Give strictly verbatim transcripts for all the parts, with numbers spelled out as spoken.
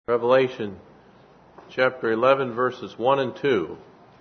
Revelation chapter eleven, verses one and two.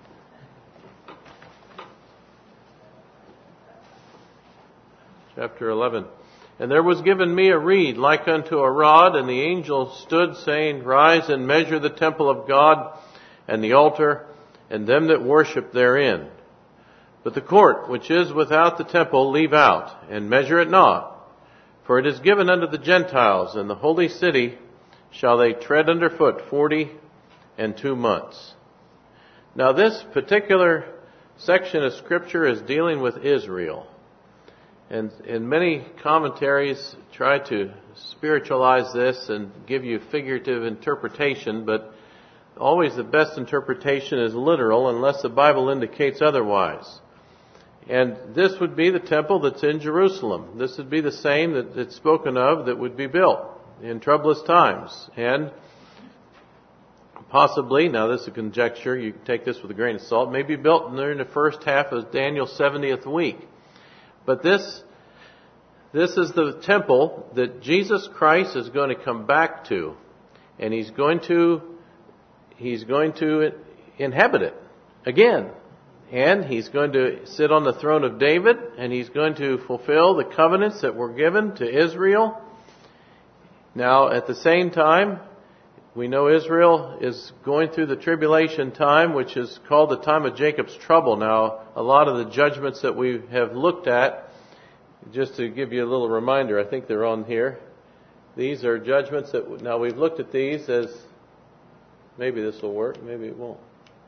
Chapter eleven. And there was given me a reed like unto a rod, and the angel stood, saying, Rise and measure the temple of God, and the altar, and them that worship therein. But the court which is without the temple leave out, and measure it not. For it is given unto the Gentiles, and the holy city shall they tread under foot forty and two months. Now this particular section of Scripture is dealing with Israel. And, and many commentaries try to spiritualize this and give you figurative interpretation, but always the best interpretation is literal unless the Bible indicates otherwise. And this would be the temple that's in Jerusalem. This would be the same that it's spoken of that would be built in troublous times. And possibly, now this is a conjecture, you can take this with a grain of salt, may be built during the first half of Daniel's seventieth week. But this, this is the temple that Jesus Christ is going to come back to. And He's going to, He's going to inhabit it again. And He's going to sit on the throne of David, and He's going to fulfill the covenants that were given to Israel. Now, at the same time, we know Israel is going through the tribulation time, which is called the time of Jacob's trouble. Now, a lot of the judgments that we have looked at, just to give you a little reminder, I think they're on here. These are judgments that, now we've looked at these as, maybe this will work, maybe it won't.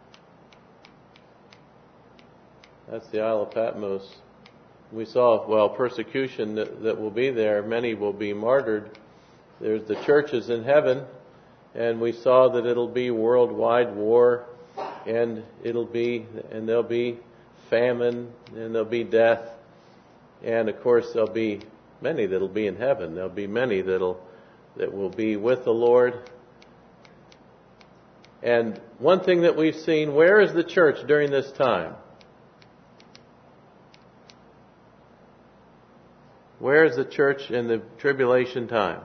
That's the Isle of Patmos. We saw, well, persecution that, that will be there. Many will be martyred. There's the churches in heaven, and we saw that it'll be worldwide war, and it'll be, and there'll be famine, and there'll be death, and of course there'll be many that'll be in heaven. There'll be many that'll that will be with the Lord. And one thing that we've seen, where is the church during this time? Where is the church in the tribulation time?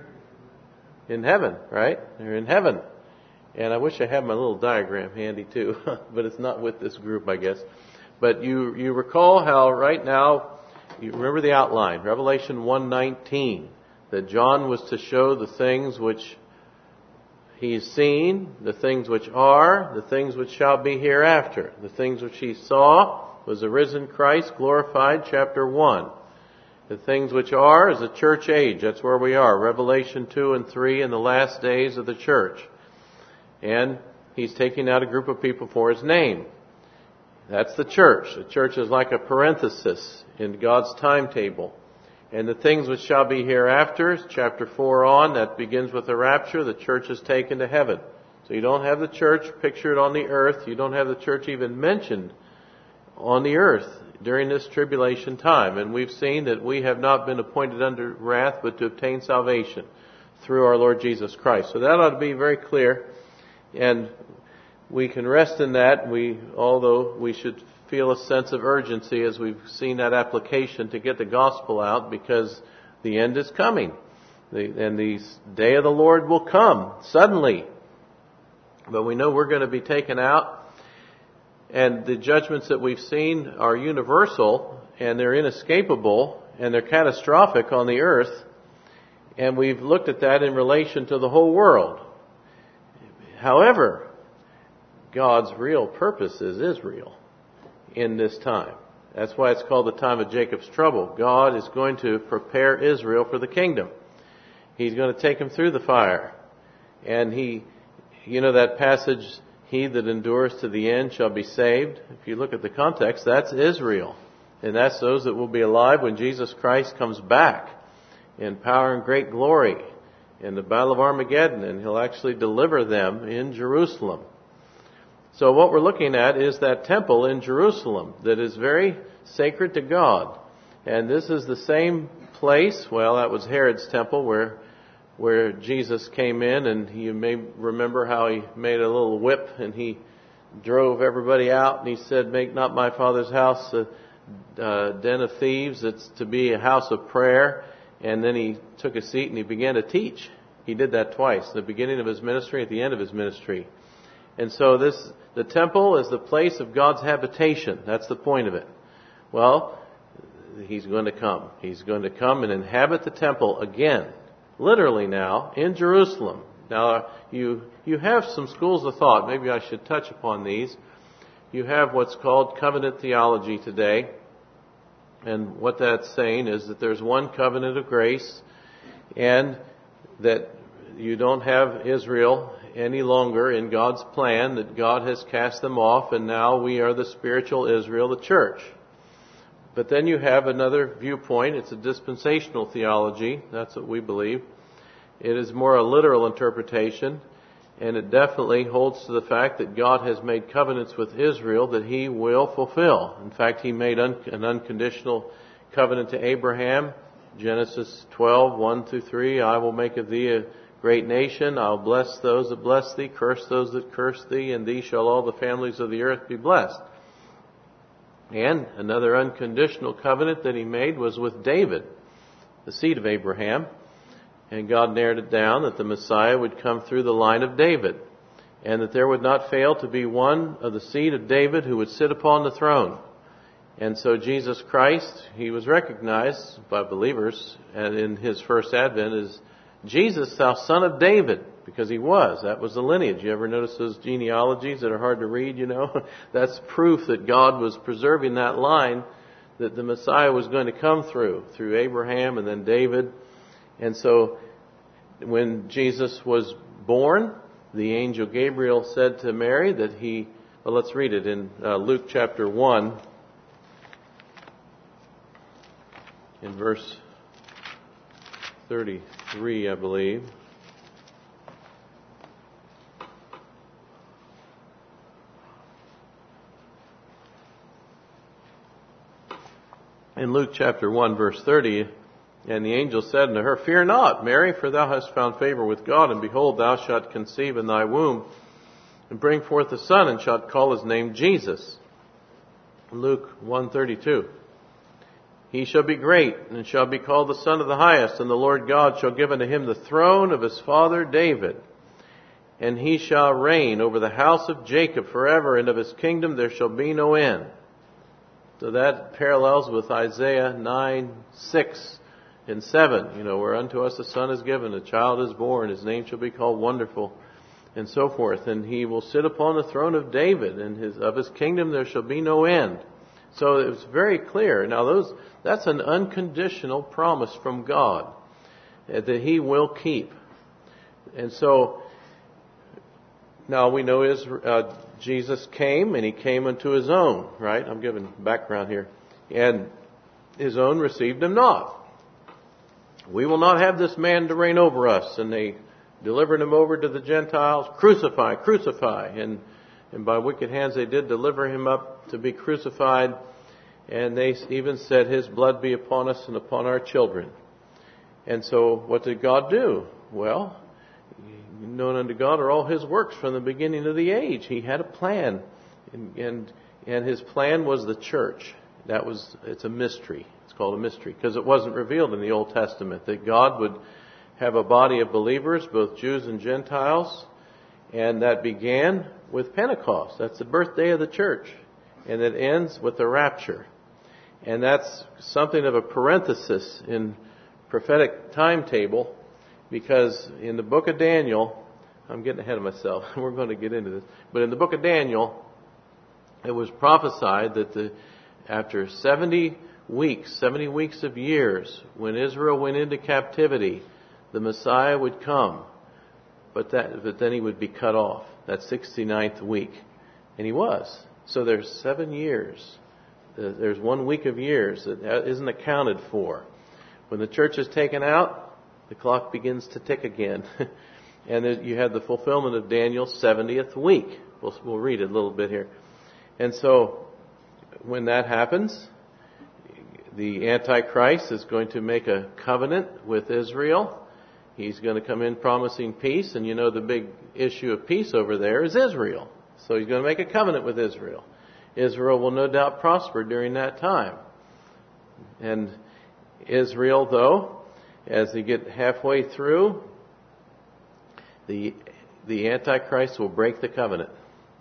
In heaven, right? They're in heaven. And I wish I had my little diagram handy too, but it's not with this group, I guess. But you you recall how right now, you remember the outline, Revelation one nineteen, that John was to show the things which he's seen, the things which are, the things which shall be hereafter. The things which he saw was the risen Christ glorified, chapter one. The things which are is the church age. That's where we are. Revelation two and three in the last days of the church. And he's taking out a group of people for his name. That's the church. The church is like a parenthesis in God's timetable. And the things which shall be hereafter, chapter four on, that begins with the rapture. The church is taken to heaven. So you don't have the church pictured on the earth. You don't have the church even mentioned on the earth during this tribulation time. And we've seen that we have not been appointed under wrath, but to obtain salvation through our Lord Jesus Christ. So that ought to be very clear. And we can rest in that. We, although we should feel a sense of urgency as we've seen that application to get the gospel out, because the end is coming. The, and the day of the Lord will come suddenly. But we know we're going to be taken out. And the judgments that we've seen are universal, and they're inescapable, and they're catastrophic on the earth. And we've looked at that in relation to the whole world. However, God's real purpose is Israel in this time. That's why it's called the time of Jacob's trouble. God is going to prepare Israel for the kingdom. He's going to take them through the fire. And he, you know that passage, he that endures to the end shall be saved. If you look at the context, that's Israel. And that's those that will be alive when Jesus Christ comes back in power and great glory in the battle of Armageddon. And He'll actually deliver them in Jerusalem. So what we're looking at is that temple in Jerusalem that is very sacred to God. And this is the same place, well, that was Herod's temple where where Jesus came in, and you may remember how he made a little whip and he drove everybody out, and he said, make not my Father's house a, a den of thieves, it's to be a house of prayer. And then he took a seat and he began to teach. He did that twice, the beginning of His ministry, at the end of His ministry. And so this, the temple is the place of God's habitation. That's the point of it. Well, He's going to come. He's going to come and inhabit the temple again, literally now, in Jerusalem. Now, you, you have some schools of thought. Maybe I should touch upon these. You have what's called covenant theology today. And what that's saying is that there's one covenant of grace, and that you don't have Israel any longer in God's plan, that God has cast them off, and now we are the spiritual Israel, the church. But then you have another viewpoint. It's a dispensational theology. That's what we believe. It is more a literal interpretation, and it definitely holds to the fact that God has made covenants with Israel that He will fulfill. In fact, He made un- an unconditional covenant to Abraham. Genesis twelve, one through three, I will make of thee a great nation. I'll bless those that bless thee, curse those that curse thee, and thee shall all the families of the earth be blessed. And another unconditional covenant that He made was with David, the seed of Abraham. And God narrowed it down that the Messiah would come through the line of David, and that there would not fail to be one of the seed of David who would sit upon the throne. And so Jesus Christ, He was recognized by believers and in His first advent as Jesus, thou son of David, because He was. That was the lineage. You ever notice those genealogies that are hard to read, you know? That's proof that God was preserving that line, that the Messiah was going to come through, through Abraham and then David. And so when Jesus was born, the angel Gabriel said to Mary that he, well, let's read it in uh, Luke chapter one, in verse thirty-three, I believe. In Luke chapter one, verse thirty, and the angel said unto her, Fear not, Mary, for thou hast found favor with God, and behold, thou shalt conceive in thy womb, and bring forth a son, and shalt call his name Jesus. Luke one thirty-two. He shall be great, and shall be called the Son of the Highest, and the Lord God shall give unto him the throne of his father David. And he shall reign over the house of Jacob forever, and of his kingdom there shall be no end. So that parallels with Isaiah nine, six and seven. You know, where unto us a son is given, a child is born, his name shall be called Wonderful, and so forth. And he will sit upon the throne of David, and his, of his kingdom there shall be no end. So it was very clear. Now those, that's an unconditional promise from God that He will keep. And so, now we know Israel, uh, Jesus came, and He came unto His own, right? I'm giving background here. And His own received Him not. We will not have this man to reign over us. And they delivered Him over to the Gentiles. Crucify, crucify. And And by wicked hands they did deliver Him up to be crucified. And they even said, His blood be upon us and upon our children. And so what did God do? Well, known unto God are all His works from the beginning of the age. He had a plan. And, and, and His plan was the church. That was, it's a mystery. It's called a mystery because it wasn't revealed in the Old Testament that God would have a body of believers, both Jews and Gentiles. And that began with Pentecost. That's the birthday of the church. And it ends with the rapture. And that's something of a parenthesis in prophetic timetable, because in the book of Daniel, I'm getting ahead of myself. We're going to get into this. But in the book of Daniel, it was prophesied that the, after seventy weeks, seventy weeks of years, when Israel went into captivity, the Messiah would come. But that, but then He would be cut off. That sixty-ninth week. And He was. So there's seven years. There's one week of years that isn't accounted for. When the church is taken out, the clock begins to tick again. And you have the fulfillment of Daniel's seventieth week. We'll, we'll read it a little bit here. And so when that happens, the Antichrist is going to make a covenant with Israel. He's going to come in promising peace, and you know the big issue of peace over there is Israel. So He's going to make a covenant with Israel. Israel will no doubt prosper during that time. And Israel, though, as they get halfway through, the the Antichrist will break the covenant.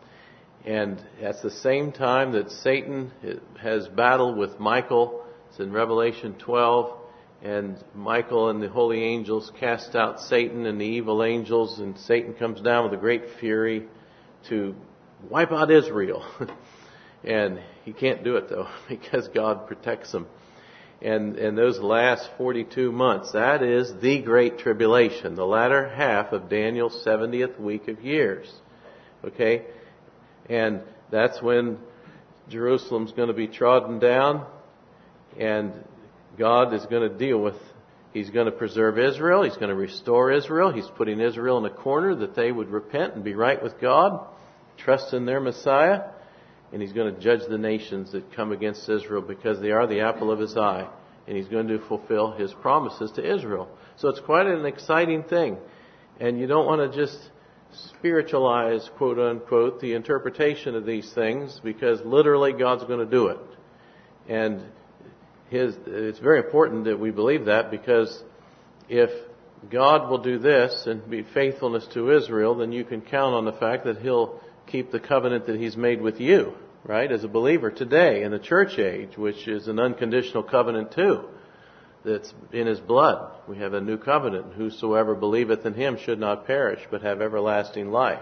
And at the same time that Satan has battled with Michael, it's in Revelation twelve, and Michael and the holy angels cast out Satan and the evil angels, and Satan comes down with a great fury to wipe out Israel. And he can't do it, though, because God protects him. And, and those last forty-two months, that is the Great Tribulation, the latter half of Daniel's seventieth week of years. Okay? And that's when Jerusalem's going to be trodden down, and God is going to deal with, He's going to preserve Israel, He's going to restore Israel, He's putting Israel in a corner that they would repent and be right with God, trust in their Messiah, and He's going to judge the nations that come against Israel because they are the apple of His eye, and He's going to fulfill His promises to Israel. So it's quite an exciting thing, and you don't want to just spiritualize, quote unquote, the interpretation of these things, because literally God's going to do it. And his, it's very important that we believe that, because if God will do this and be faithfulness to Israel, then you can count on the fact that He'll keep the covenant that He's made with you, right, as a believer today in the church age, which is an unconditional covenant too. That's in His blood. We have a new covenant. Whosoever believeth in Him should not perish, but have everlasting life.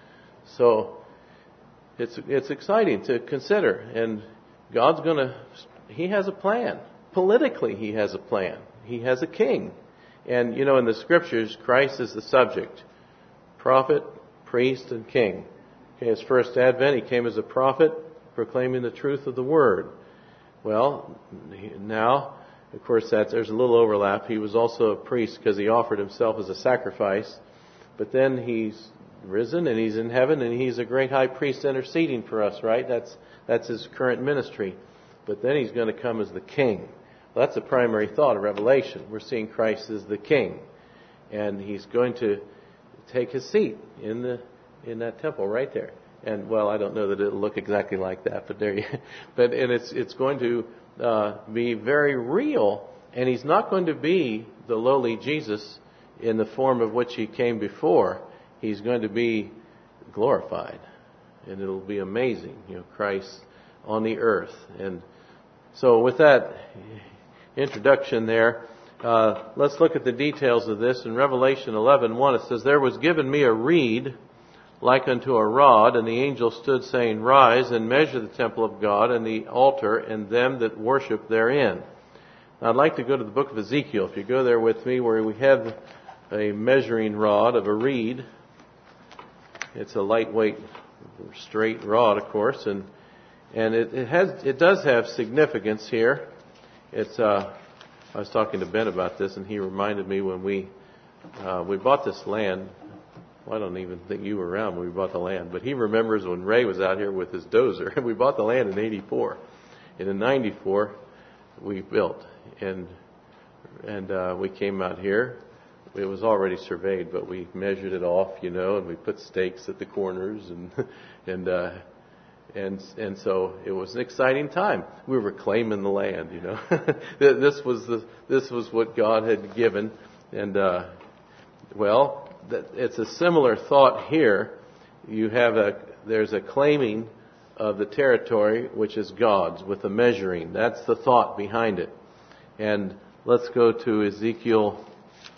So it's it's exciting to consider. And God's going to, He has a plan. Politically, He has a plan. He has a king. And, you know, in the Scriptures, Christ is the subject. Prophet, priest, and king. Okay, His first advent, He came as a prophet, proclaiming the truth of the Word. Well, now, of course, that's, there's a little overlap. He was also a priest because He offered Himself as a sacrifice. But then He's risen and He's in heaven and He's a great high priest interceding for us, right? That's that's His current ministry. But then He's going to come as the king. Well, that's the primary thought of Revelation. We're seeing Christ as the king. And He's going to take His seat in the in that temple right there. And, well, I don't know that it'll look exactly like that, but there you but and it's it's going to Uh, be very real, and He's not going to be the lowly Jesus in the form of which He came before. He's going to be glorified, and it'll be amazing, you know, Christ on the earth. And so with that introduction there, uh, let's look at the details of this. In Revelation eleven one, it says, "There was given me a reed like unto a rod, and the angel stood, saying, Rise and measure the temple of God, and the altar, and them that worship therein." Now, I'd like to go to the book of Ezekiel. If you go there with me, where we have a measuring rod of a reed. It's a lightweight, straight rod, of course, and and it, it has it does have significance here. It's uh, I was talking to Ben about this, and he reminded me when we uh, we bought this land. Well, I don't even think you were around when we bought the land, but he remembers when Ray was out here with his dozer. We bought the land in eighty-four, and in ninety-four we built, and and uh, we came out here. It was already surveyed, but we measured it off, you know, and we put stakes at the corners, and and uh, and and so it was an exciting time. We were claiming the land, you know. This was the this was what God had given, and uh, well. That it's a similar thought here. You have a there's a claiming of the territory which is God's with a measuring. That's the thought behind it. And let's go to Ezekiel.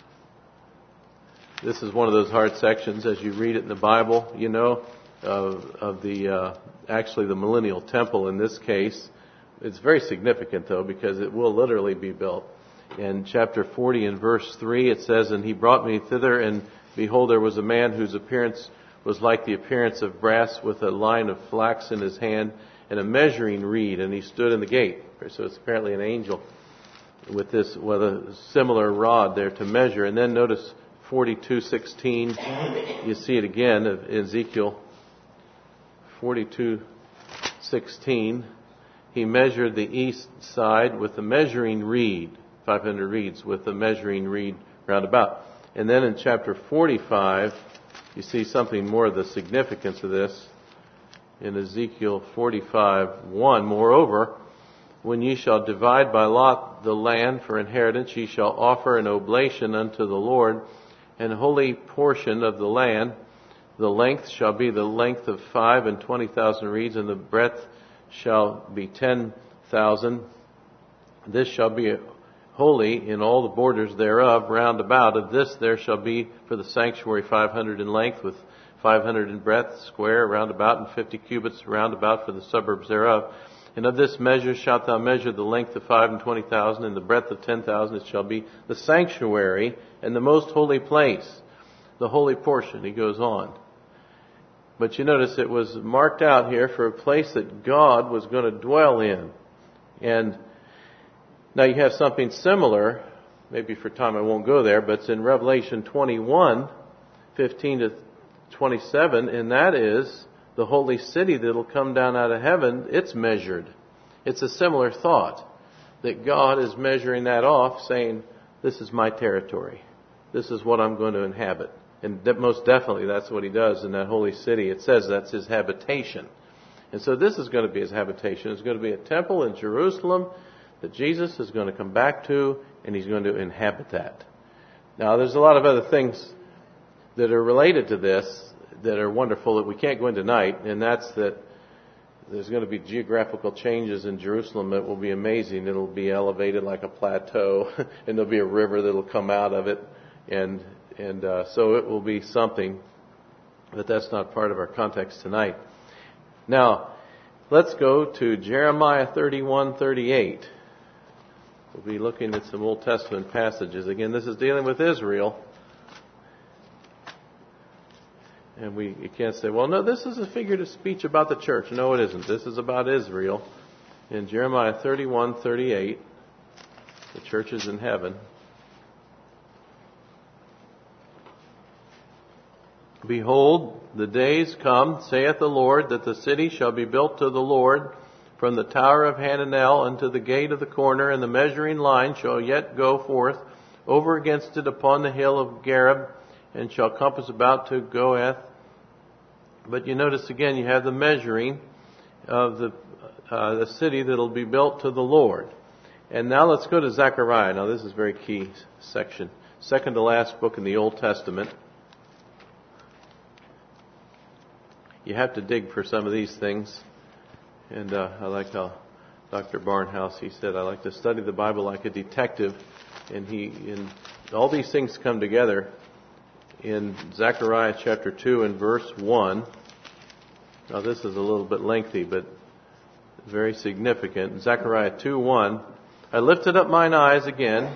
This is one of those hard sections as you read it in the Bible, you know, of of the uh, actually the millennial temple in this case. It's very significant though, because it will literally be built. In chapter forty and verse three it says, "And he brought me thither, and behold, there was a man whose appearance was like the appearance of brass, with a line of flax in his hand, and a measuring reed, and he stood in the gate." So it's apparently an angel with this, with a similar rod there to measure. And then notice forty-two sixteen, you see it again, of Ezekiel forty-two sixteen. He measured the east side with a measuring reed, five hundred reeds, with a measuring reed round about. And then in chapter forty-five, you see something more of the significance of this. In Ezekiel forty-five one, "Moreover, when ye shall divide by lot the land for inheritance, ye shall offer an oblation unto the Lord, and holy portion of the land. The length shall be the length of five and twenty thousand reeds, and the breadth shall be ten thousand. This shall be holy in all the borders thereof round about. Of this there shall be for the sanctuary five hundred in length, with five hundred in breadth, square round about, and fifty cubits round about for the suburbs thereof. And of this measure shalt thou measure the length of five and twenty thousand, and the breadth of ten thousand. It shall be the sanctuary and the most holy place, the holy portion. He goes on. But you notice it was marked out here for a place that God was going to dwell in. And now you have something similar. Maybe for time I won't go there, but it's in Revelation twenty-one, fifteen to twenty-seven, and that is the holy city that'll come down out of heaven. It's measured. It's a similar thought, that God is measuring that off, saying, this is my territory. This is what I'm going to inhabit. And most definitely that's what he does in that holy city. It says that's his habitation. And so this is going to be his habitation. It's going to be a temple in Jerusalem that Jesus is going to come back to, and he's going to inhabit that. Now there's a lot of other things that are related to this that are wonderful that we can't go into tonight, and that's that there's going to be geographical changes in Jerusalem that will be amazing. It'll be elevated like a plateau, and there'll be a river that'll come out of it, and and uh, so it will be something, but that's not part of our context tonight. Now, let's go to Jeremiah thirty-one thirty-eight. We'll be looking at some Old Testament passages. Again, this is dealing with Israel. And we you can't say, well, no, this is a figurative speech about the church. No, it isn't. This is about Israel. In Jeremiah thirty-one thirty-eight, the church is in heaven. Behold, the days come, saith the Lord, that the city shall be built to the Lord, from the tower of Hananel unto the gate of the corner, and the measuring line shall yet go forth over against it upon the hill of Gareb, and shall compass about to Goeth. But you notice again, you have the measuring of the uh, the city that will be built to the Lord. And now let's go to Zechariah. Now this is a very key section. Second to last book in the Old Testament. You have to dig for some of these things. And uh, I like how Doctor Barnhouse, he said, I like to study the Bible like a detective. And he, in all these things come together in Zechariah chapter two and verse one. Now this is a little bit lengthy, but very significant. Zechariah two one. I lifted up mine eyes again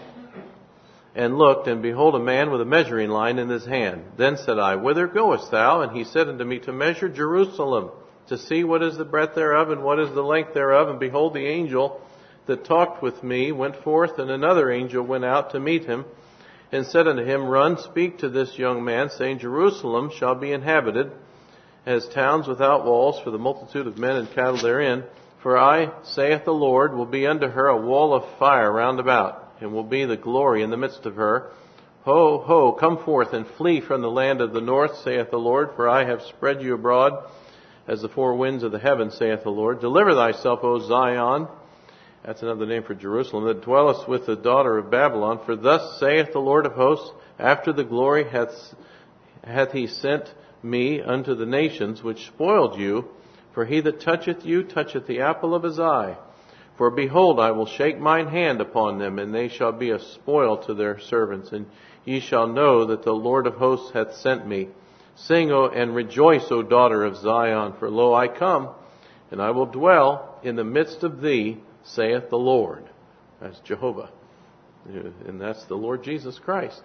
and looked, and behold, a man with a measuring line in his hand. Then said I, Whither goest thou? And he said unto me, To measure Jerusalem, to see what is the breadth thereof, and what is the length thereof. And behold, the angel that talked with me went forth, and another angel went out to meet him, and said unto him, Run, speak to this young man, saying, Jerusalem shall be inhabited as towns without walls, for the multitude of men and cattle therein. For I, saith the Lord, will be unto her a wall of fire round about, and will be the glory in the midst of her. Ho, ho, come forth and flee from the land of the north, saith the Lord, for I have spread you abroad as the four winds of the heaven, saith the Lord. Deliver thyself, O Zion. That's another name for Jerusalem, that dwellest with the daughter of Babylon. For thus saith the Lord of hosts, after the glory hath, hath he sent me unto the nations which spoiled you. For he that toucheth you toucheth the apple of his eye. For behold, I will shake mine hand upon them, and they shall be a spoil to their servants. And ye shall know that the Lord of hosts hath sent me. Sing, O, and rejoice, O daughter of Zion, for lo, I come, and I will dwell in the midst of thee, saith the Lord. That's Jehovah. And that's the Lord Jesus Christ.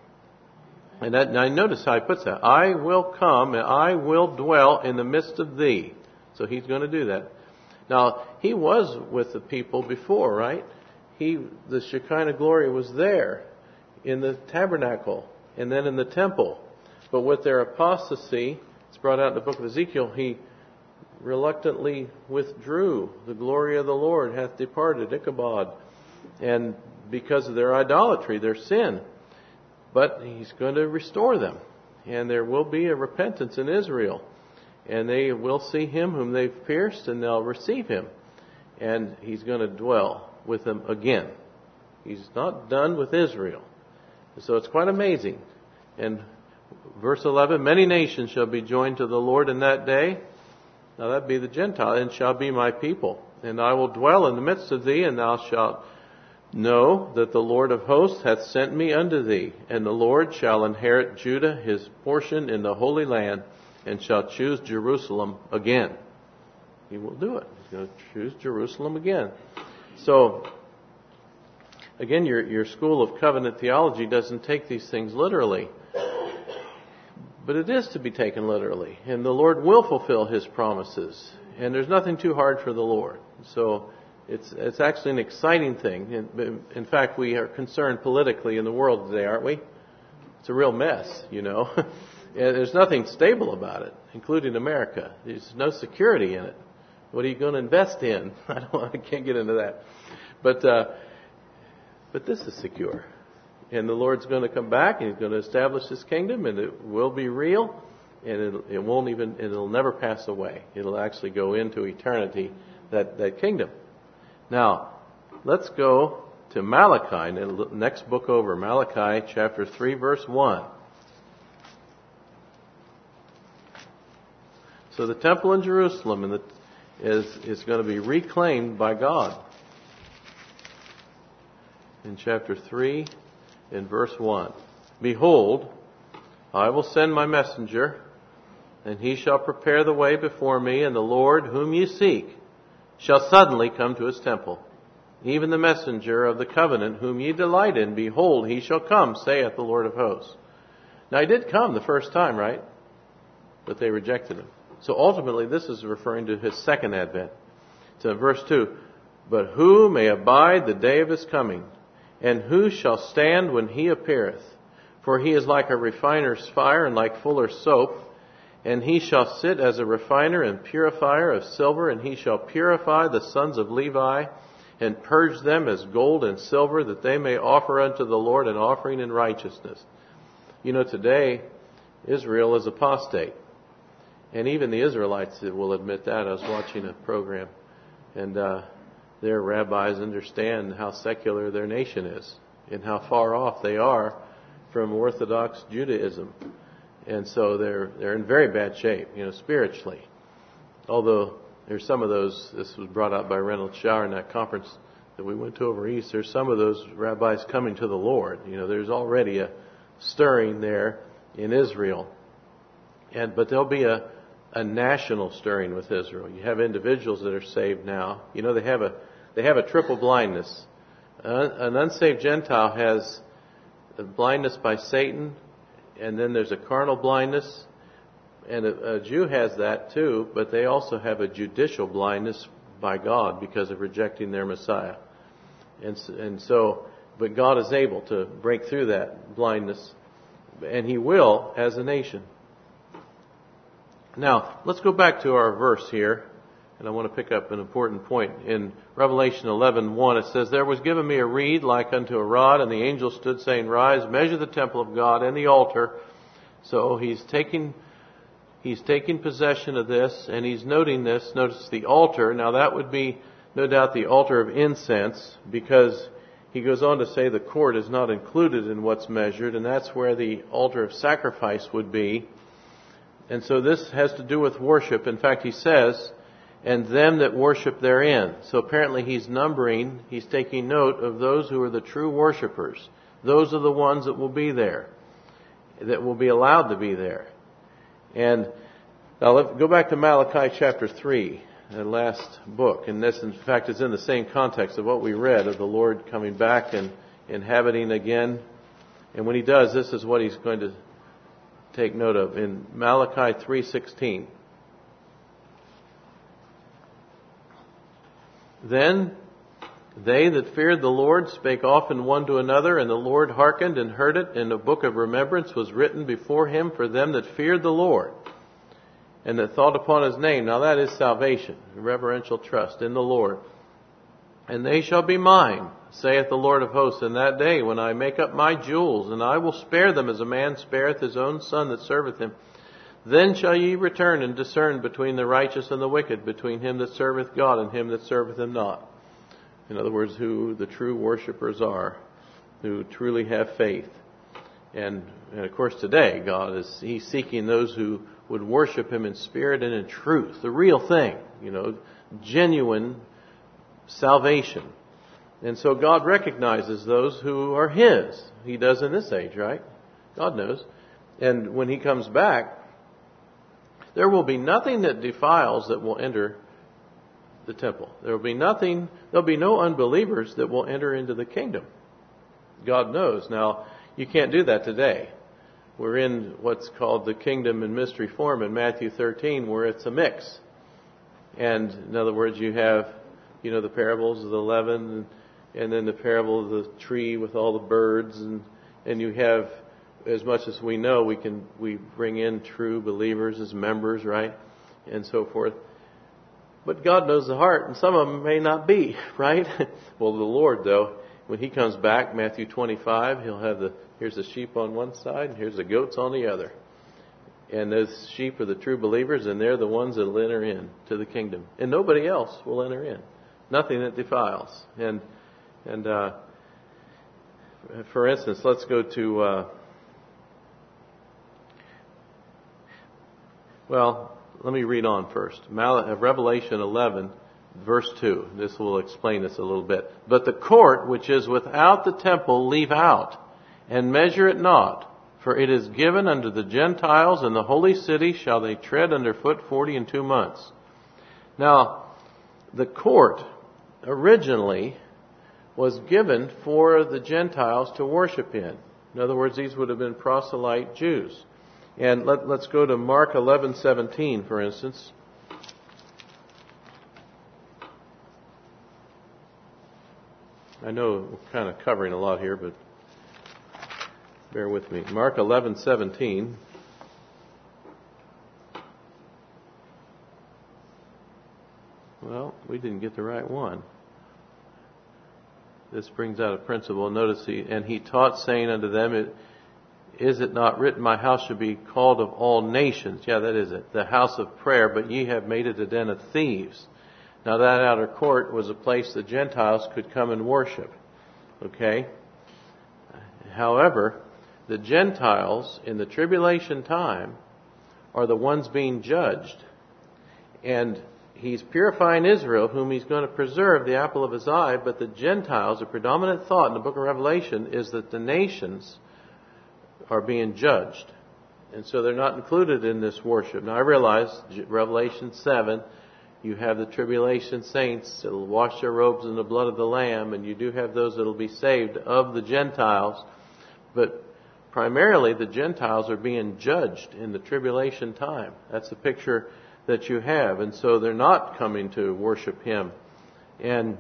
And that, now notice how he puts that. I will come, and I will dwell in the midst of thee. So he's going to do that. Now, he was with the people before, right? He, the Shekinah glory was there in the tabernacle and then in the temple. But with their apostasy, it's brought out in the book of Ezekiel, he reluctantly withdrew. The glory of the Lord hath departed, Ichabod. And because of their idolatry, their sin. But he's going to restore them. And there will be a repentance in Israel. And they will see him whom they've pierced, and they'll receive him. And he's going to dwell with them again. He's not done with Israel. So it's quite amazing. And verse eleven, many nations shall be joined to the Lord in that day. Now that be the Gentile, and shall be my people. And I will dwell in the midst of thee, and thou shalt know that the Lord of hosts hath sent me unto thee. And the Lord shall inherit Judah his portion in the Holy Land, and shall choose Jerusalem again. He will do it. He's going to choose Jerusalem again. So, again, your, your school of covenant theology doesn't take these things literally. But it is to be taken literally. And the Lord will fulfill His promises. And there's nothing too hard for the Lord. So it's it's actually an exciting thing. In, in fact, we are concerned politically in the world today, aren't we? It's a real mess, you know. And there's nothing stable about it, including America. There's no security in it. What are you going to invest in? I don't. I can't get into that. But uh, but this is secure. And the Lord's going to come back, and He's going to establish His kingdom, and it will be real, and it, it won't even, it'll never pass away. It'll actually go into eternity, that, that kingdom. Now, let's go to Malachi, next book over, Malachi chapter three, verse one. So the temple in Jerusalem and the, is, is going to be reclaimed by God. In chapter three, in verse one. Behold, I will send my messenger, and he shall prepare the way before me, and the Lord whom ye seek shall suddenly come to His temple. Even the messenger of the covenant whom ye delight in, behold, he shall come, saith the Lord of hosts. Now he did come the first time, right? But they rejected Him. So ultimately this is referring to His second advent. So in verse two, but who may abide the day of His coming? And who shall stand when He appeareth? For He is like a refiner's fire, and like fuller's soap. And He shall sit as a refiner and purifier of silver, and He shall purify the sons of Levi, and purge them as gold and silver, that they may offer unto the Lord an offering in righteousness. You know, today, Israel is apostate. And even the Israelites will admit that. I was watching a program, and uh their rabbis understand how secular their nation is and how far off they are from Orthodox Judaism. And so they're they're in very bad shape, you know, spiritually. Although there's some of those, this was brought out by Reynolds Shower in that conference that we went to over east, there's some of those rabbis coming to the Lord. You know, there's already a stirring there in Israel. And but there'll be a a national stirring with Israel. You have individuals that are saved now. You know, they have a they have a triple blindness. Uh, an unsaved Gentile has a blindness by Satan, and then there's a carnal blindness, and a, a Jew has that too, but they also have a judicial blindness by God because of rejecting their Messiah. And and so, but God is able to break through that blindness, and He will as a nation. Now, let's go back to our verse here, and I want to pick up an important point. In Revelation eleven one, it says, there was given me a reed like unto a rod, and the angel stood saying, rise, measure the temple of God and the altar. So he's taking, he's taking possession of this, and he's noting this. Notice the altar. Now that would be, no doubt, the altar of incense, because he goes on to say the court is not included in what's measured, and that's where the altar of sacrifice would be. And so this has to do with worship. In fact, he says, and them that worship therein. So apparently he's numbering, he's taking note of those who are the true worshipers. Those are the ones that will be there, that will be allowed to be there. And now let's go back to Malachi chapter three, the last book. And this, in fact, is in the same context of what we read of the Lord coming back and inhabiting again. And when He does, this is what He's going to take note of in Malachi three sixteen. Then they that feared the Lord spake often one to another, and the Lord hearkened and heard it, and a book of remembrance was written before Him for them that feared the Lord, and that thought upon His name. Now that is salvation, reverential trust in the Lord. And they shall be mine, saith the Lord of hosts, in that day when I make up my jewels, and I will spare them as a man spareth his own son that serveth him. Then shall ye return and discern between the righteous and the wicked, between him that serveth God and him that serveth Him not. In other words, who the true worshipers are, who truly have faith. And And of course today, God is, He's seeking those who would worship Him in spirit and in truth. The real thing, you know, genuine salvation. And so God recognizes those who are His. He does in this age, right? God knows. And when He comes back, there will be nothing that defiles that will enter the temple. There will be nothing, there'll be no unbelievers that will enter into the kingdom. God knows. Now, you can't do that today. We're in what's called the kingdom in mystery form in Matthew thirteen, where it's a mix. And in other words, you have, you know, the parables of the leaven, and, and then the parable of the tree with all the birds, and and you have, as much as we know, we can we bring in true believers as members, right, and so forth. But God knows the heart, and some of them may not be, right? Well, the Lord, though, when He comes back, Matthew twenty-five, He'll have the, here's the sheep on one side, and here's the goats on the other. And those sheep are the true believers, and they're the ones that will enter in to the kingdom. And nobody else will enter in. Nothing that defiles. And, and uh, for instance, let's go to, uh, well, let me read on first. Revelation eleven, verse two. This will explain this a little bit. But the court which is without the temple leave out, and measure it not. For it is given unto the Gentiles, and the holy city shall they tread under foot forty and two months. Now, the court originally was given for the Gentiles to worship in. In other words, these would have been proselyte Jews. And let, let's go to Mark eleven seventeen, for instance. I know we're kind of covering a lot here, but bear with me. Mark eleven seventeen. Well, we didn't get the right one. This brings out a principle. Notice, he, and he taught, saying unto them, it, is it not written, my house shall be called of all nations? Yeah, that is it. The house of prayer, but ye have made it a den of thieves. Now that outer court was a place the Gentiles could come and worship. Okay? However, the Gentiles in the tribulation time are the ones being judged. And He's purifying Israel, whom He's going to preserve, the apple of His eye. But the Gentiles, the predominant thought in the book of Revelation is that the nations are being judged. And so they're not included in this worship. Now I realize, Revelation seven, you have the tribulation saints that will wash their robes in the blood of the Lamb, and you do have those that will be saved of the Gentiles. But primarily the Gentiles are being judged in the tribulation time. That's the picture that you have. And so they're not coming to worship Him. And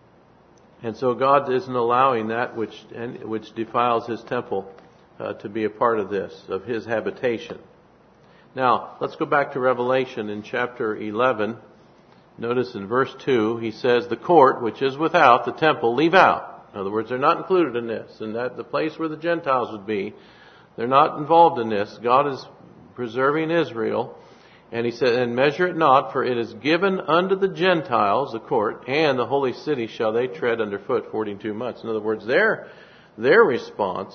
and so God isn't allowing that which which defiles His temple uh, to be a part of this, of His habitation. Now, let's go back to Revelation in chapter eleven. Notice in verse two, He says, the court which is without the temple leave out. In other words, they're not included in this. And that the place where the Gentiles would be, they're not involved in this. God is preserving Israel. And He said, and measure it not, for it is given unto the Gentiles, the court, and the holy city shall they tread under foot forty and two months. In other words, their, their response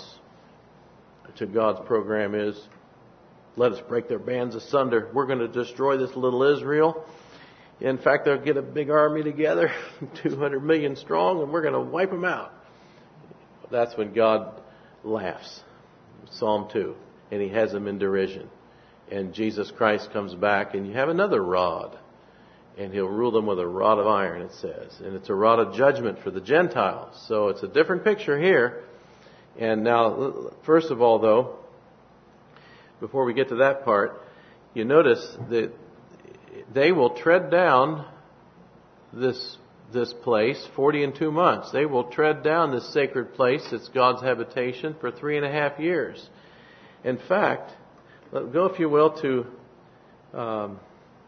to God's program is, let us break their bands asunder. We're going to destroy this little Israel. In fact, they'll get a big army together, two hundred million strong, and we're going to wipe them out. That's when God laughs. Psalm two. And He has them in derision. And Jesus Christ comes back, and you have another rod. And He'll rule them with a rod of iron, it says. And it's a rod of judgment for the Gentiles. So it's a different picture here. And now, first of all, though, before we get to that part, you notice that they will tread down this this place forty and two months. They will tread down this sacred place that's God's habitation for three and a half years. In fact, go, if you will, to, um,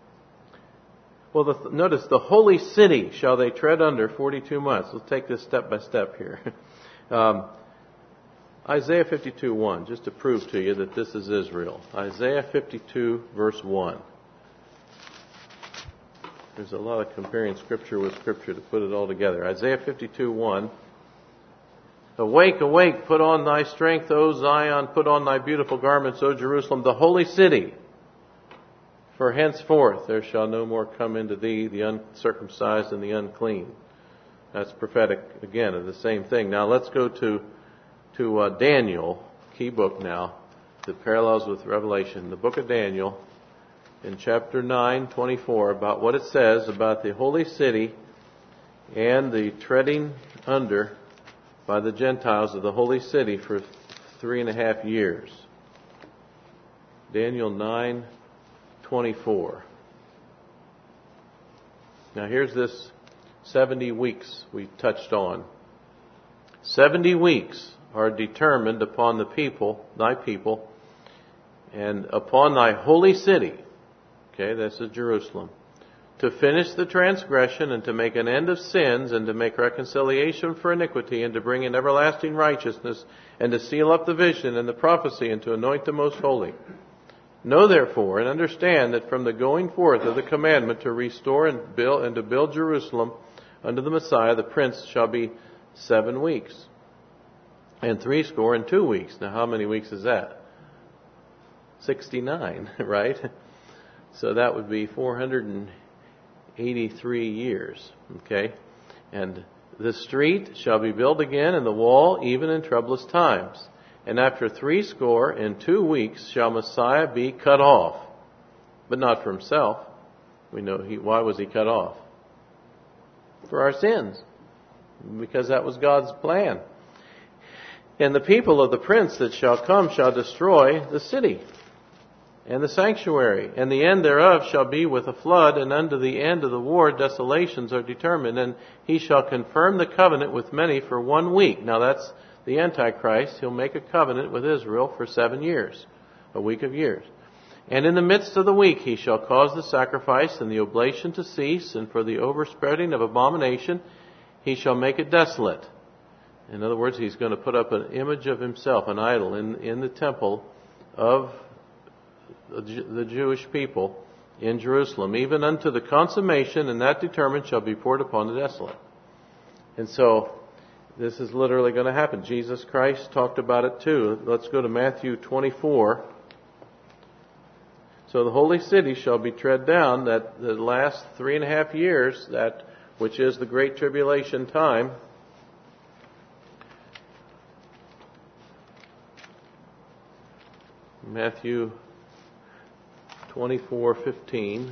well, the, notice, the holy city shall they tread under forty-two months. Let's take this step by step here. Um, Isaiah fifty-two one, just to prove to you that this is Israel. Isaiah fifty-two, verse one. There's a lot of comparing Scripture with Scripture to put it all together. Isaiah fifty-two one. Awake, awake, put on thy strength, O Zion, put on thy beautiful garments, O Jerusalem, the holy city. For henceforth there shall no more come into thee the uncircumcised and the unclean. That's prophetic, again, of the same thing. Now let's go to to uh, Daniel, key book now, that parallels with Revelation. The book of Daniel, in chapter nine, twenty-four, about what it says about the holy city and the treading under by the Gentiles of the holy city for three and a half years. Daniel nine, twenty-four. Now here's this seventy weeks we touched on. Seventy weeks are determined upon the people, thy people, and upon thy holy city. Okay, this is Jerusalem. To finish the transgression and to make an end of sins and to make reconciliation for iniquity and to bring in everlasting righteousness and to seal up the vision and the prophecy and to anoint the most holy. Know therefore and understand that from the going forth of the commandment to restore and build and to build Jerusalem unto the Messiah, the Prince, shall be seven weeks and three score and two weeks. Now how many weeks is that? Sixty-nine, right? So that would be four hundred eighty-three years. Okay? And the street shall be built again and the wall even in troublous times. And after three score and two weeks shall Messiah be cut off, but not for himself. We know he, why was he cut off? For our sins. Because that was God's plan. And the people of the prince that shall come shall destroy the city and the sanctuary, and the end thereof shall be with a flood, and unto the end of the war desolations are determined, and he shall confirm the covenant with many for one week. Now that's the Antichrist. He'll make a covenant with Israel for seven years, a week of years. And in the midst of the week he shall cause the sacrifice and the oblation to cease, and for the overspreading of abomination he shall make it desolate. In other words, he's going to put up an image of himself, an idol, in, in the temple of the Jewish people in Jerusalem, even unto the consummation, and that determined shall be poured upon the desolate. And so, this is literally going to happen. Jesus Christ talked about it too. Let's go to Matthew twenty-four. So the holy city shall be tread down, that the last three and a half years, that which is the great tribulation time. Matthew twenty-four fifteen.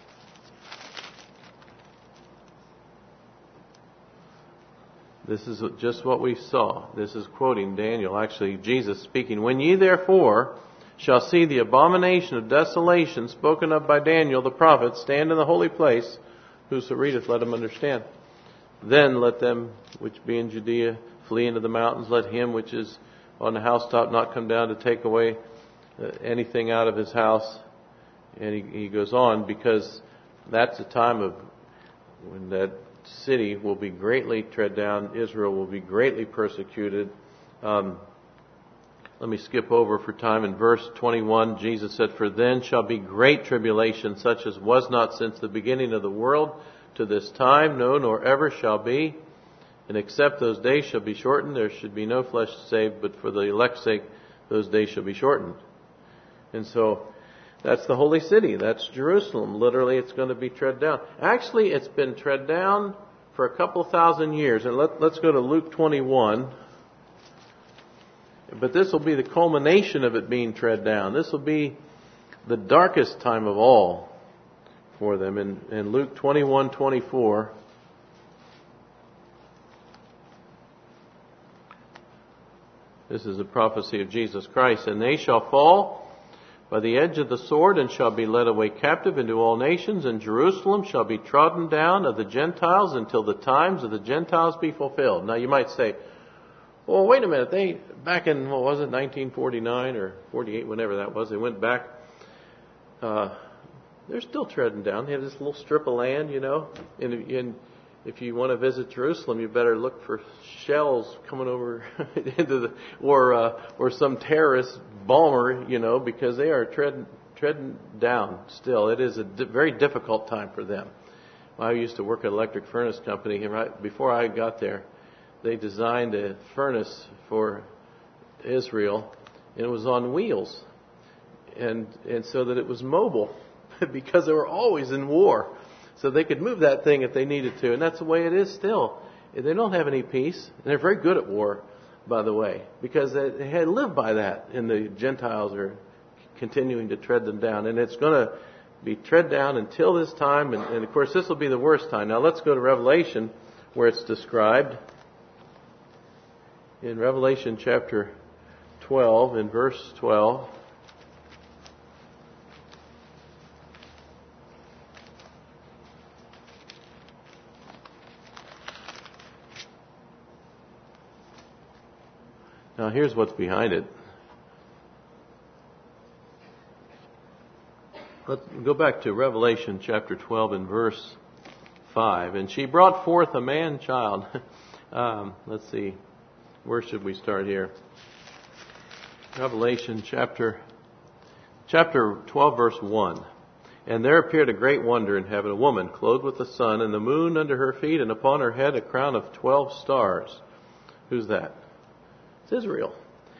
This is just what we saw. This is quoting Daniel, actually Jesus speaking. When ye therefore shall see the abomination of desolation spoken of by Daniel the prophet stand in the holy place, whoso readeth, let him understand. Then let them which be in Judea flee into the mountains. Let him which is on the housetop not come down to take away anything out of his house. And he, he goes on, because that's a time of when that city will be greatly tread down. Israel will be greatly persecuted. Um, let me skip over for time. In verse twenty-one, Jesus said, For then shall be great tribulation, such as was not since the beginning of the world to this time, no, nor ever shall be. And except those days shall be shortened, there should be no flesh saved, but for the elect's sake, those days shall be shortened. And so, that's the holy city. That's Jerusalem. Literally, it's going to be tread down. Actually, it's been tread down for a couple thousand years. And let, let's go to Luke twenty-one. But this will be the culmination of it being tread down. This will be the darkest time of all for them. In, in Luke twenty-one twenty-four, this is a prophecy of Jesus Christ. And they shall fall by the edge of the sword, and shall be led away captive into all nations, and Jerusalem shall be trodden down of the Gentiles until the times of the Gentiles be fulfilled. Now you might say, well, wait a minute, they, back in, what was it, nineteen forty-nine or forty-eight, whenever that was, they went back, uh, they're still treading down. They have this little strip of land, you know, and, and if you want to visit Jerusalem, you better look for shells coming over into the, or uh, or some terrorist bomber, you know, because they are treading treading down still. It is a di- very difficult time for them. I used to work at an electric furnace company, and right before I got there, they designed a furnace for Israel, and it was on wheels, and and so that it was mobile, because they were always in war, so they could move that thing if they needed to, and that's the way it is still. They don't have any peace, and they're very good at war, by the way, because they had lived by that, and the Gentiles are continuing to tread them down, and it's going to be tread down until this time, and, and of course this will be the worst time. Now let's go to Revelation, where it's described in Revelation chapter twelve, in verse twelve. Now here's what's behind it. Let's go back to Revelation chapter twelve and verse five. And she brought forth a man child. um, let's see. Where should we start here? Revelation chapter chapter twelve, verse one. And there appeared a great wonder in heaven, a woman clothed with the sun, and the moon under her feet, and upon her head a crown of twelve stars. Who's that? It's Israel.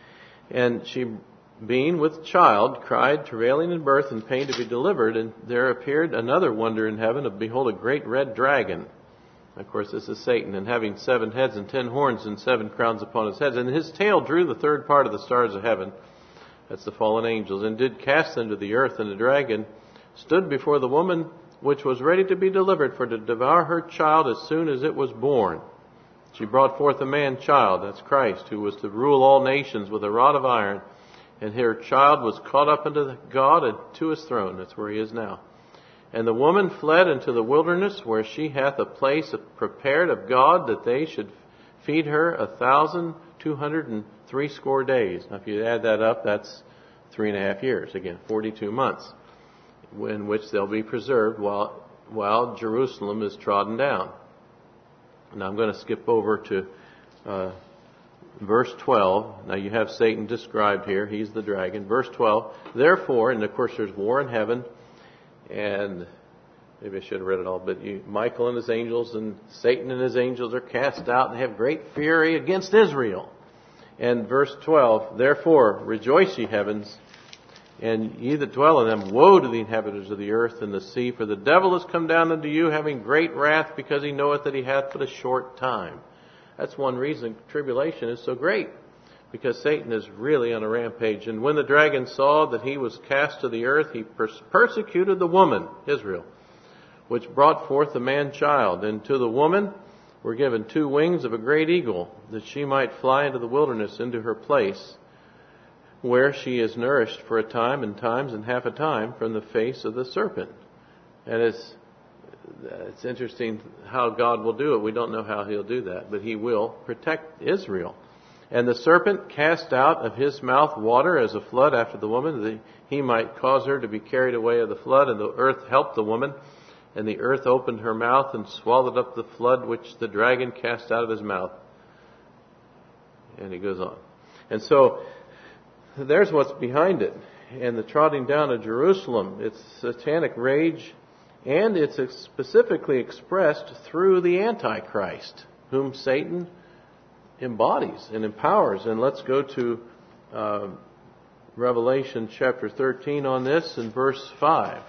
And she, being with child, cried, travailing in birth and pain to be delivered. And there appeared another wonder in heaven, of behold, a great red dragon. Of course, this is Satan, and having seven heads and ten horns and seven crowns upon his heads. And his tail drew the third part of the stars of heaven, that's the fallen angels, and did cast them to the earth. And the dragon stood before the woman, which was ready to be delivered, for to devour her child as soon as it was born. She brought forth a man child, that's Christ, who was to rule all nations with a rod of iron. And her child was caught up unto God and to his throne. That's where he is now. And the woman fled into the wilderness, where she hath a place prepared of God, that they should feed her a thousand two hundred and three score days. Now, if you add that up, that's three and a half years. Again, forty-two months, in which they'll be preserved while while Jerusalem is trodden down. Now, I'm going to skip over to uh, verse twelve. Now, you have Satan described here. He's the dragon. Verse twelve. Therefore, and of course, there's war in heaven. And maybe I should have read it all, but you, Michael and his angels and Satan and his angels are cast out and have great fury against Israel. And verse twelve, therefore rejoice ye heavens, and ye that dwell in them. Woe to the inhabitants of the earth and the sea, for the devil is come down unto you, having great wrath, because he knoweth that he hath but a short time. That's one reason tribulation is so great, because Satan is really on a rampage. And when the dragon saw that he was cast to the earth, he pers- persecuted the woman, Israel, which brought forth the man child. And to the woman were given two wings of a great eagle, that she might fly into the wilderness, into her place, where she is nourished for a time and times and half a time from the face of the serpent. And it's it's interesting how God will do it. We don't know how he'll do that, but he will protect Israel. And the serpent cast out of his mouth water as a flood after the woman, that he might cause her to be carried away of the flood. And the earth helped the woman, and the earth opened her mouth and swallowed up the flood which the dragon cast out of his mouth. And he goes on. And so there's what's behind it. And the trotting down of Jerusalem, it's satanic rage, and it's specifically expressed through the Antichrist, whom Satan embodies and empowers. And let's go to uh, Revelation chapter thirteen on this, in verse five.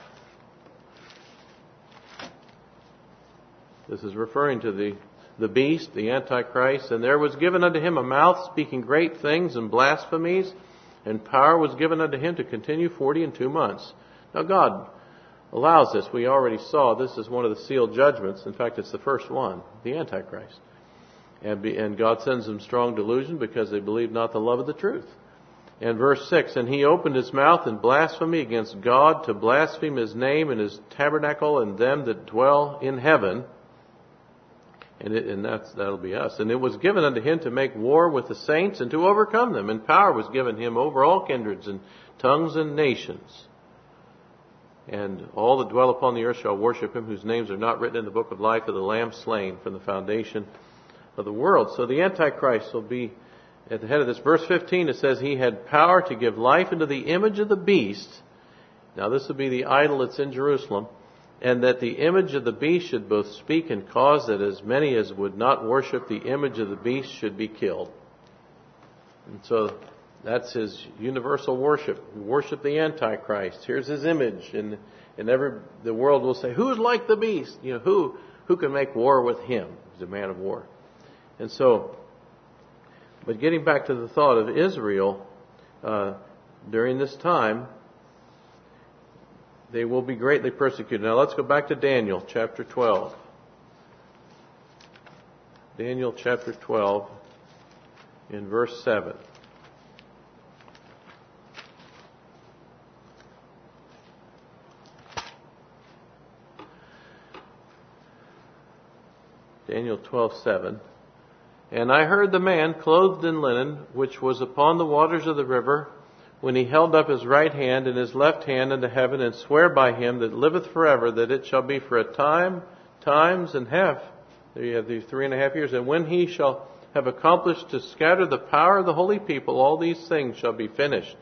This is referring to the, the beast, the Antichrist. And there was given unto him a mouth speaking great things and blasphemies, and power was given unto him to continue forty and two months. Now God allows this. We already saw this is one of the sealed judgments. In fact, it's the first one, the Antichrist. And, be, and God sends them strong delusion, because they believe not the love of the truth. And verse six, and he opened his mouth in blasphemy against God, to blaspheme his name and his tabernacle and them that dwell in heaven. And, it, and that's, that'll be us. And it was given unto him to make war with the saints and to overcome them. And power was given him over all kindreds and tongues and nations. And all that dwell upon the earth shall worship him, whose names are not written in the book of life of the Lamb slain from the foundation of the world. So the Antichrist will be at the head of this. Verse fifteen, it says he had power to give life into the image of the beast. Now this will be the idol that's in Jerusalem. and that the image of the beast should both speak and cause that as many as would not worship the image of the beast should be killed. And so that's his universal worship. Worship the Antichrist. Here's his image, and and every the world will say, "Who's like the beast? You know, who who can make war with him? He's a man of war." And so, but getting back to the thought of Israel, uh, during this time, they will be greatly persecuted. Now let's go back to Daniel chapter twelve. Daniel chapter twelve, in verse seven. Daniel twelve seven. And I heard the man clothed in linen, which was upon the waters of the river, when he held up his right hand and his left hand unto heaven, and swear by him that liveth forever, that it shall be for a time, times, and half. There you have these three and a half years. And when he shall have accomplished to scatter the power of the holy people, all these things shall be finished.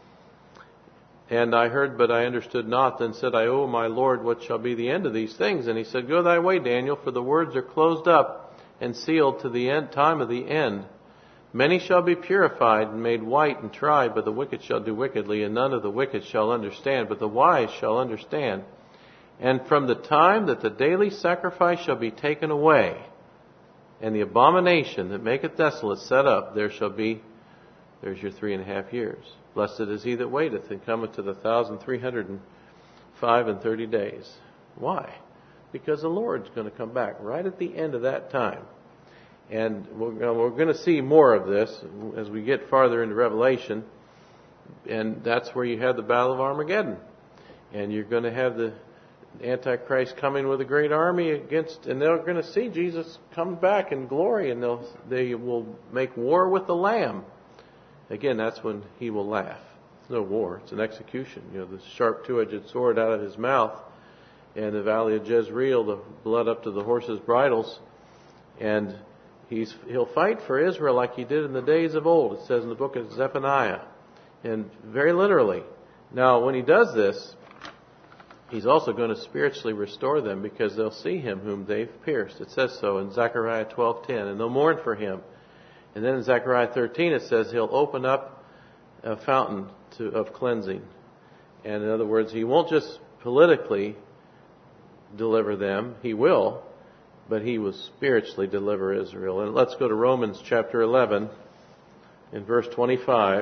And I heard, but I understood not. Then said I, O my Lord, what shall be the end of these things? And he said, Go thy way, Daniel, for the words are closed up and sealed to the end, time of the end. Many shall be purified and made white and tried, but the wicked shall do wickedly, and none of the wicked shall understand, but the wise shall understand. And from the time that the daily sacrifice shall be taken away, and the abomination that maketh desolate set up, there shall be, there's your three and a half years. Blessed is he that waiteth, and cometh to the thousand three hundred and five and thirty days. Why? Because the Lord's going to come back right at the end of that time. And we're, we're going to see more of this as we get farther into Revelation. And that's where you have the Battle of Armageddon. And you're going to have the Antichrist coming with a great army against, and they're going to see Jesus come back in glory, and they'll, they will make war with the Lamb. Again, that's when he will laugh. It's no war, it's an execution. You know, the sharp two-edged sword out of his mouth, and the valley of Jezreel, the blood up to the horses' bridles. And he's he'll fight for Israel like he did in the days of old, it says in the book of Zephaniah. And very literally. Now, when he does this, he's also going to spiritually restore them, because they'll see him whom they've pierced. It says so in Zechariah twelve ten, and they'll mourn for him. And then in Zechariah thirteen it says he'll open up a fountain to, of cleansing. And in other words, he won't just politically deliver them, he will, but he will spiritually deliver Israel. And let's go to Romans chapter eleven in verse twenty-five.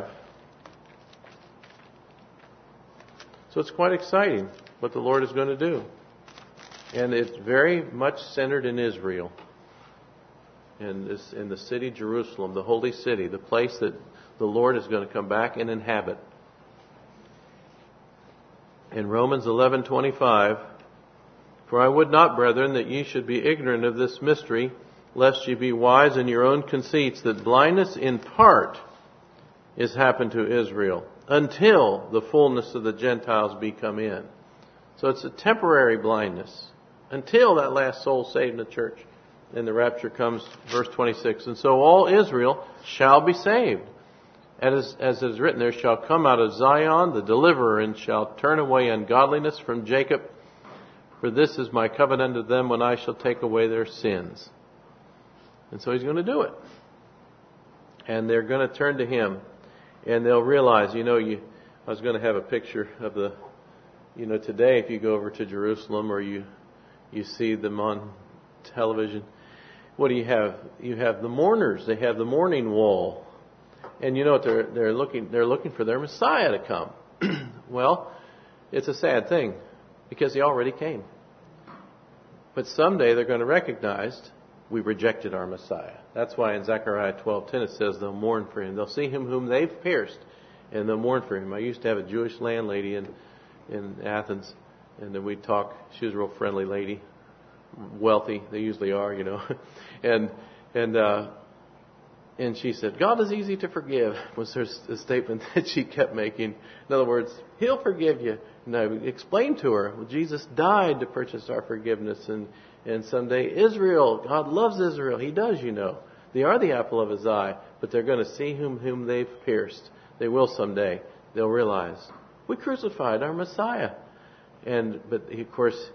So it's quite exciting what the Lord is going to do. And it's very much centered in Israel. In this, in the city Jerusalem, the holy city, the place that the Lord is going to come back and inhabit. In Romans eleven twenty-five, For I would not, brethren, that ye should be ignorant of this mystery, lest ye be wise in your own conceits, that blindness in part is happened to Israel, until the fullness of the Gentiles be come in. So it's a temporary blindness, until that last soul saved in the church. And the rapture comes, verse twenty-six. And so all Israel shall be saved. As, as is written, there shall come out of Zion the deliverer, and shall turn away ungodliness from Jacob. For this is my covenant unto them, when I shall take away their sins. And so he's going to do it. And they're going to turn to him. And they'll realize, you know, you, I was going to have a picture of the, you know, today if you go over to Jerusalem or you, you see them on television, what do you have? You have the mourners. They have the mourning wall. And you know what? They're, they're looking, they're looking for their Messiah to come. Well, it's a sad thing, because he already came. But someday they're going to recognize we rejected our Messiah. That's why in Zechariah twelve ten it says they'll mourn for him. They'll see him whom they've pierced, and they'll mourn for him. I used to have a Jewish landlady in, in Athens, and then we'd talk. She was a real friendly lady. Wealthy, they usually are, you know, and and uh, and she said, "God is easy to forgive," was her a statement that she kept making. In other words, He'll forgive you. And I explained to her, well, Jesus died to purchase our forgiveness, and and someday Israel, God loves Israel. He does, you know. They are the apple of His eye, but they're going to see whom whom they've pierced. They will someday. They'll realize we crucified our Messiah, and but of course.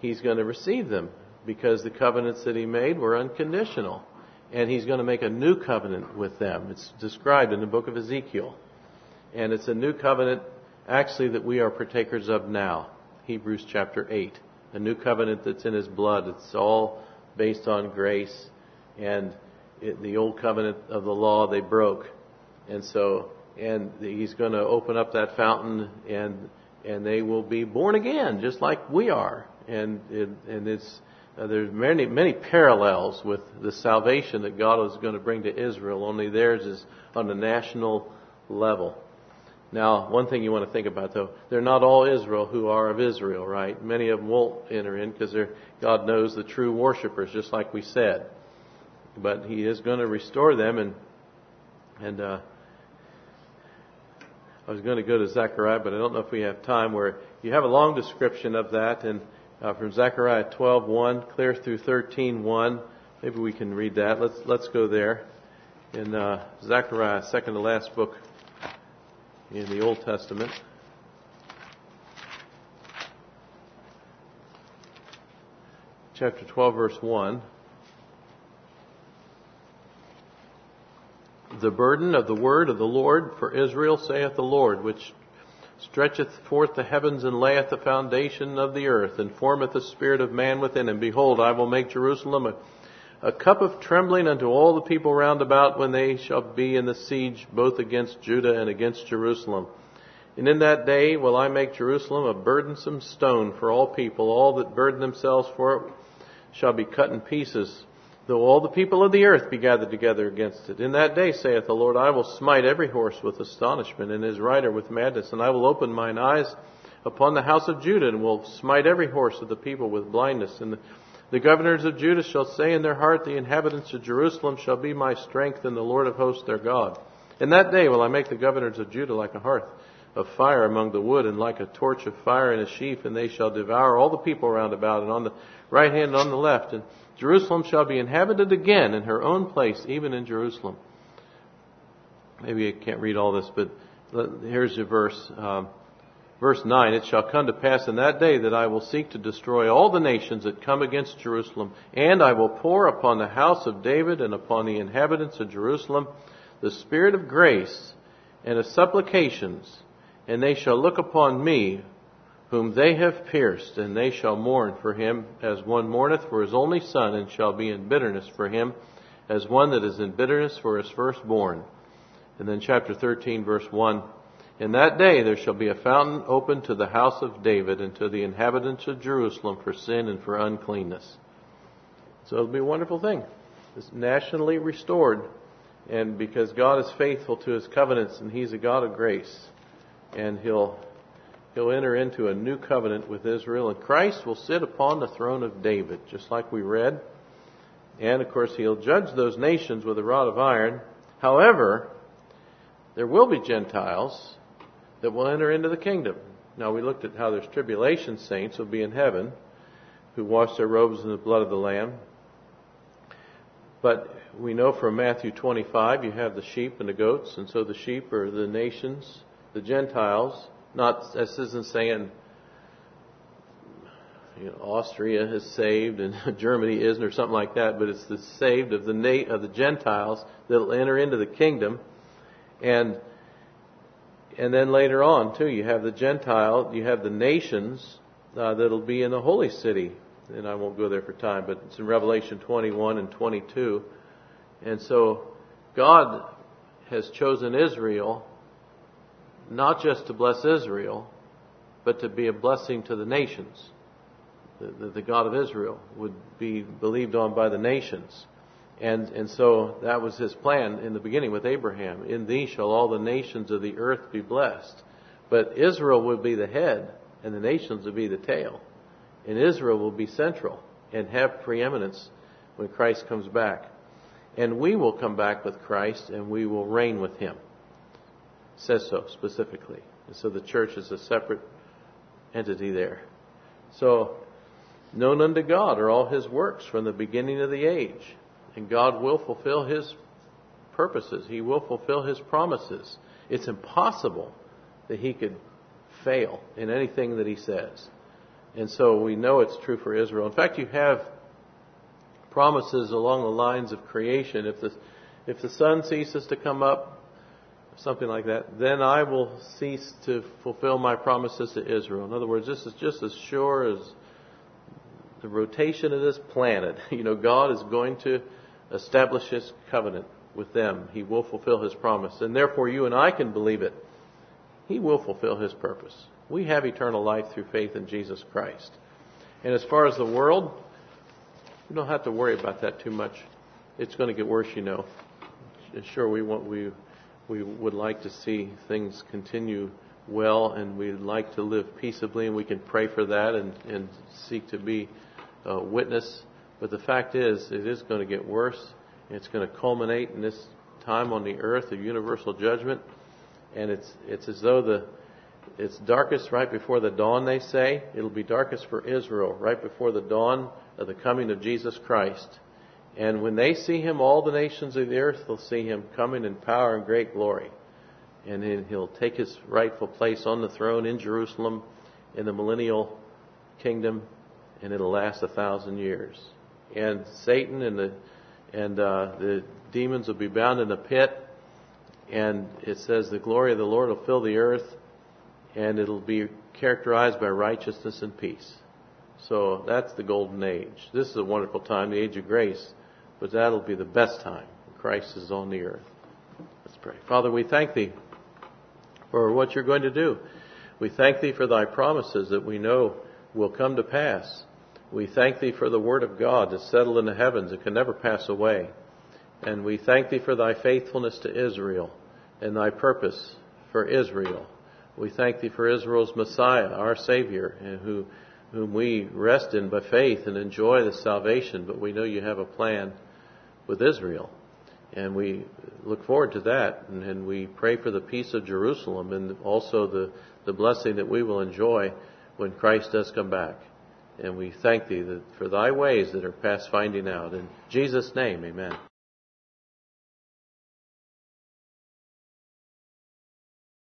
He's going to receive them because the covenants that He made were unconditional. And He's going to make a new covenant with them. It's described in the book of Ezekiel. And it's a new covenant actually that we are partakers of now. Hebrews chapter eight. A new covenant that's in His blood. It's all based on grace. And it, the old covenant of the law they broke. And so, and He's going to open up that fountain, and and they will be born again, just like we are. And it, and it's uh, there's many many parallels with the salvation that God is going to bring to Israel. Only theirs is on a national level. Now, one thing you want to think about, though, they're not all Israel who are of Israel, right? Many of them won't enter in because God knows the true worshipers, just like we said. But He is going to restore them, and and uh, I was going to go to Zechariah, but I don't know if we have time. Where you have a long description of that, and uh, from Zechariah twelve one clear through thirteen one. Maybe we can read that. Let's let's go there in uh, Zechariah, second to last book in the Old Testament. Chapter twelve, verse one. The burden of the word of the Lord for Israel, saith the Lord, which stretcheth forth the heavens and layeth the foundation of the earth, and formeth the spirit of man within him. Behold, I will make Jerusalem a, a cup of trembling unto all the people round about, when they shall be in the siege both against Judah and against Jerusalem. And in that day will I make Jerusalem a burdensome stone for all people. All that burden themselves for it shall be cut in pieces, though all the people of the earth be gathered together against it. In that day, saith the Lord, I will smite every horse with astonishment, and his rider with madness, and I will open mine eyes upon the house of Judah, and will smite every horse of the people with blindness. And the, the governors of Judah shall say in their heart, the inhabitants of Jerusalem shall be my strength, and the Lord of hosts their God. In that day will I make the governors of Judah like a hearth of fire among the wood, and like a torch of fire in a sheaf, and they shall devour all the people round about, and on the right hand and on the left. And Jerusalem shall be inhabited again in her own place, even in Jerusalem. Maybe I can't read all this, but here's your verse. Um, verse nine, it shall come to pass in that day that I will seek to destroy all the nations that come against Jerusalem, and I will pour upon the house of David and upon the inhabitants of Jerusalem the spirit of grace and of supplications, and they shall look upon me, whom they have pierced, and they shall mourn for him as one mourneth for his only son, and shall be in bitterness for him as one that is in bitterness for his firstborn. And then chapter thirteen, verse one. In that day there shall be a fountain open to the house of David and to the inhabitants of Jerusalem for sin and for uncleanness. So it'll be a wonderful thing. It's nationally restored, and because God is faithful to His covenants, and He's a God of grace, and He'll He'll enter into a new covenant with Israel, and Christ will sit upon the throne of David, just like we read. And, of course, He'll judge those nations with a rod of iron. However, there will be Gentiles that will enter into the kingdom. Now, we looked at how there's tribulation saints will be in heaven, who wash their robes in the blood of the Lamb. But we know from Matthew twenty-five, you have the sheep and the goats, and so the sheep are the nations, the Gentiles. Not, this isn't saying, you know, Austria is saved and Germany isn't, or something like that, but it's the saved of the na- of the Gentiles that'll enter into the kingdom. And and then later on too, you have the Gentile, you have the nations uh, that'll be in the holy city. And I won't go there for time, but it's in Revelation twenty-one and twenty-two. And so God has chosen Israel not just to bless Israel, but to be a blessing to the nations. The, the, the God of Israel would be believed on by the nations. And, and so that was His plan in the beginning with Abraham. In thee shall all the nations of the earth be blessed. But Israel would be the head, and the nations would be the tail. And Israel will be central and have preeminence when Christ comes back. And we will come back with Christ, and we will reign with Him. Says so specifically. And so the church is a separate entity there. So, known unto God are all His works from the beginning of the age. And God will fulfill His purposes. He will fulfill His promises. It's impossible that He could fail in anything that He says. And so we know it's true for Israel. In fact, you have promises along the lines of creation. If the, if the sun ceases to come up, something like that, then I will cease to fulfill my promises to Israel. In other words, this is just as sure as the rotation of this planet. You know, God is going to establish His covenant with them. He will fulfill His promise. And therefore you and I can believe it. He will fulfill His purpose. We have eternal life through faith in Jesus Christ. And as far as the world, we don't have to worry about that too much. It's going to get worse, you know. Sure, we want, we we would like to see things continue well, and we'd like to live peaceably, and we can pray for that and, and seek to be a witness. But the fact is, it is going to get worse. It's going to culminate in this time on the earth of universal judgment, and it's it's as though the it's darkest right before the dawn, they say. It'll be darkest for Israel right before the dawn of the coming of Jesus Christ. And when they see Him, all the nations of the earth will see Him coming in power and great glory. And then He'll take His rightful place on the throne in Jerusalem in the millennial kingdom, and it'll last a thousand years. And Satan and the and uh, the demons will be bound in a pit, and it says the glory of the Lord will fill the earth, and it'll be characterized by righteousness and peace. So that's the golden age. This is a wonderful time, the age of grace, but that'll be the best time. Christ is on the earth. Let's pray. Father, we thank Thee for what You're going to do. We thank Thee for Thy promises that we know will come to pass. We thank Thee for the Word of God that's settled in the heavens and can never pass away. And we thank Thee for Thy faithfulness to Israel and Thy purpose for Israel. We thank Thee for Israel's Messiah, our Savior, and who, whom we rest in by faith and enjoy the salvation. But we know You have a plan with Israel. And we look forward to that. And, and we pray for the peace of Jerusalem and also the, the blessing that we will enjoy when Christ does come back. And we thank Thee that for Thy ways that are past finding out. In Jesus' name, amen.